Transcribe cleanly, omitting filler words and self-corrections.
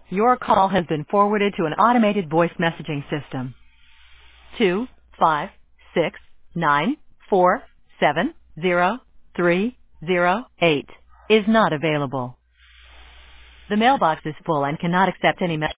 Your call has been forwarded to an automated voice messaging system. 25694703008 is not available. The mailbox is full and cannot accept any messages.